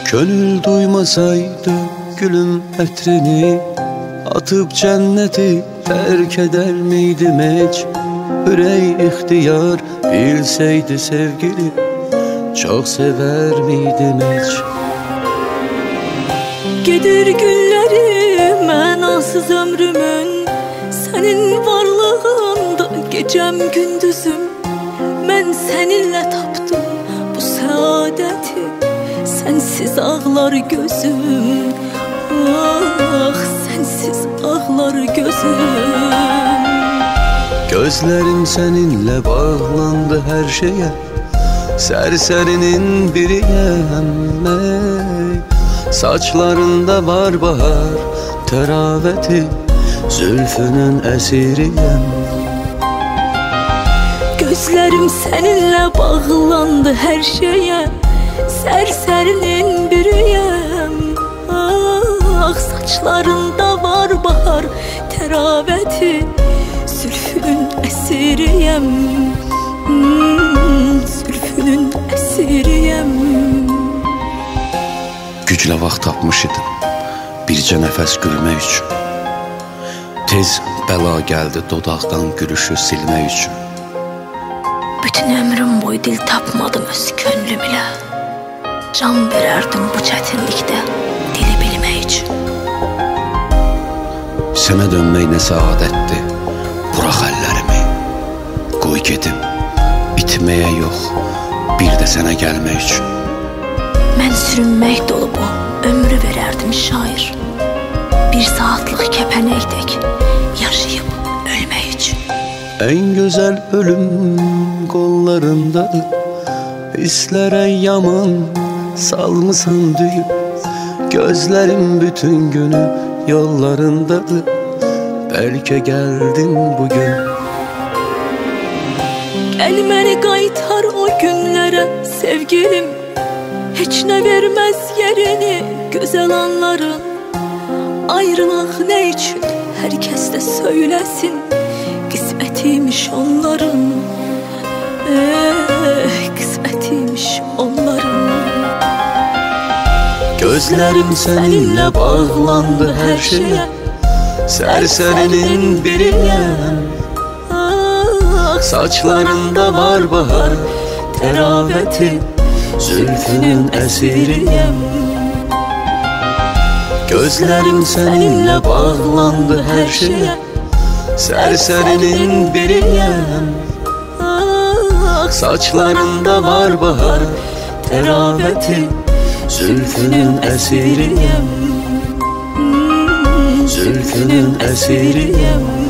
Gönül duymasaydı gülüm ətrini, atıp cenneti terk eder miydim hiç? Ürək ixtiyar bilseydi sevgili, çok sever miydim hiç? Gedir günlerim, mənasız ömrümün, senin varlığında gecem gündüzüm. Ben seninle tapdım bu saadeti, sensiz ağlar gözüm. Ah, sensiz ağlar gözüm. Gözlerim seninle bağlandı her şeye, serserinin biriyem ey. Saçlarında var bahar teraveti, zülfünün esiriyem. Gözlerim seninle bağlandı her şeye, serserinin biriyem. Ah, saçlarında var bahar teraveti, zülfünün esiriyem. Zülfünün esiriyem. Güclə vaxt tapmış idim bircə nəfəs gülmək üçün. Tez bəla gəldi dodaqdan gülüşü silmək üçün. Bütün ömrüm boyu dil tapmadım öz könlüm ilə. Can verərdim bu çətinlikdə dili bilmək üçün. Sənə dönmək nə saadətdir, burax əllərimi, qoy gedim, bitməyə yox, bir də sənə gəlmək üçün. Mən sürünmək dolu bu ömrü verərdim şair, bir saatlıq kəpənəkdək yaşayıb ölmək üçün. En güzel ölüm kollarındadır, hislere yaman salmısan düyüp. Gözlerim bütün günü yollarındadır, belki geldin bugün. Gel beni qaytar o günlərə sevgilim, hiç ne vermez yerini güzel anların. Ayrılıq ne için herkes de söylesin, kısmetiymiş onların. Kısmetiymiş onların. Gözlerim seninle bağlandı her şeye, serserinin biriyem. Saçlarında var bahar teraveti, zülfünün esiriyem. Gözlerim seninle bağlandı her şeye, serserinin biriyem. Saçlarında var bahar teraveti, zülfünün esiriyem. Zülfünün esiriyem.